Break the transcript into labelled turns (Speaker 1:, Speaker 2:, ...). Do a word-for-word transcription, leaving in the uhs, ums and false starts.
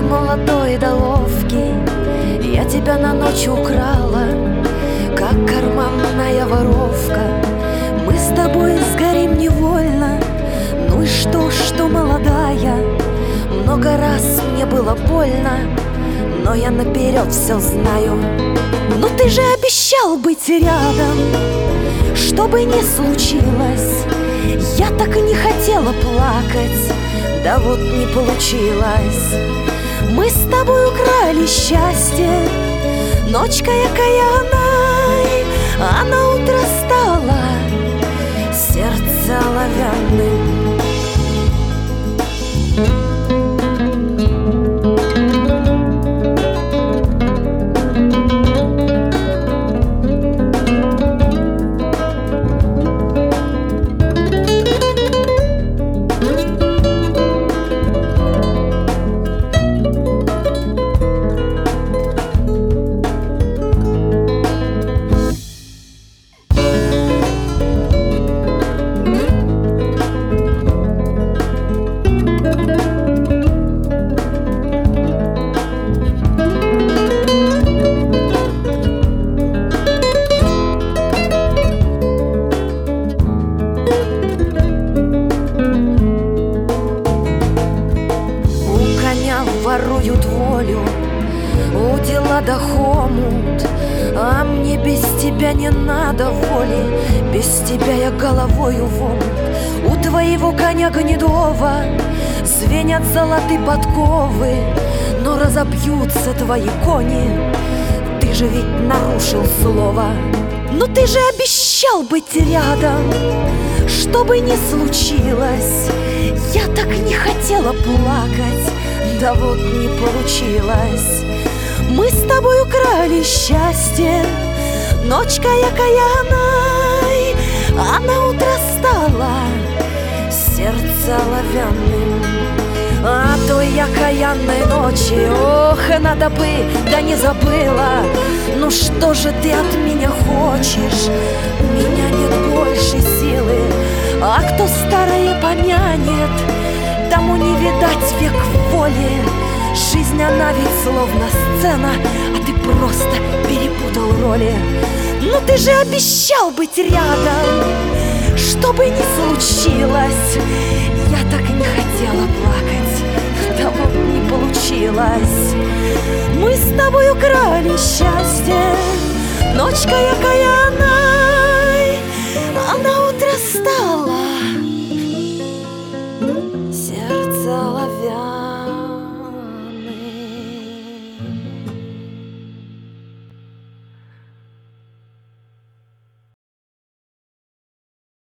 Speaker 1: ты молодой да ловкий, я тебя на ночь украла, как карманная воровка. Мы с тобой сгорим невольно. Ну и что, что молодая? Много раз мне было больно, но я наперед все знаю. Но ты же обещал быть рядом, что бы ни случилось. Я так и не хотела плакать, да вот не получилось. Мы с тобой украли счастье, ночка окаянной, а на утро стало сердце оловянным. Воруют волю, у дела да хомут, а мне без тебя не надо воли, без тебя я головою в омут. У твоего коня гнедого звенят золотые подковы, но разобьются твои кони, ты же ведь нарушил слово. Но ты же обещал быть рядом, что бы ни случилось. Я так не хотела плакать, да вот не получилось. Мы с тобой украли счастье, ночкой окаянной, а на утро стало сердце оловянным. А той окаянной ночи, ох, надо бы, да не забыла. Ну что же ты от меня хочешь? У меня нет больше силы, а кто старое помянет, тому не видать век воли. Жизнь, она ведь словно сцена, а ты просто перепутал роли. Ну ты же обещал быть рядом, что бы ни случилось. Я так и не хотела плакать, да вот не получилось. Мы с тобой украли счастье, ночкой окаянной,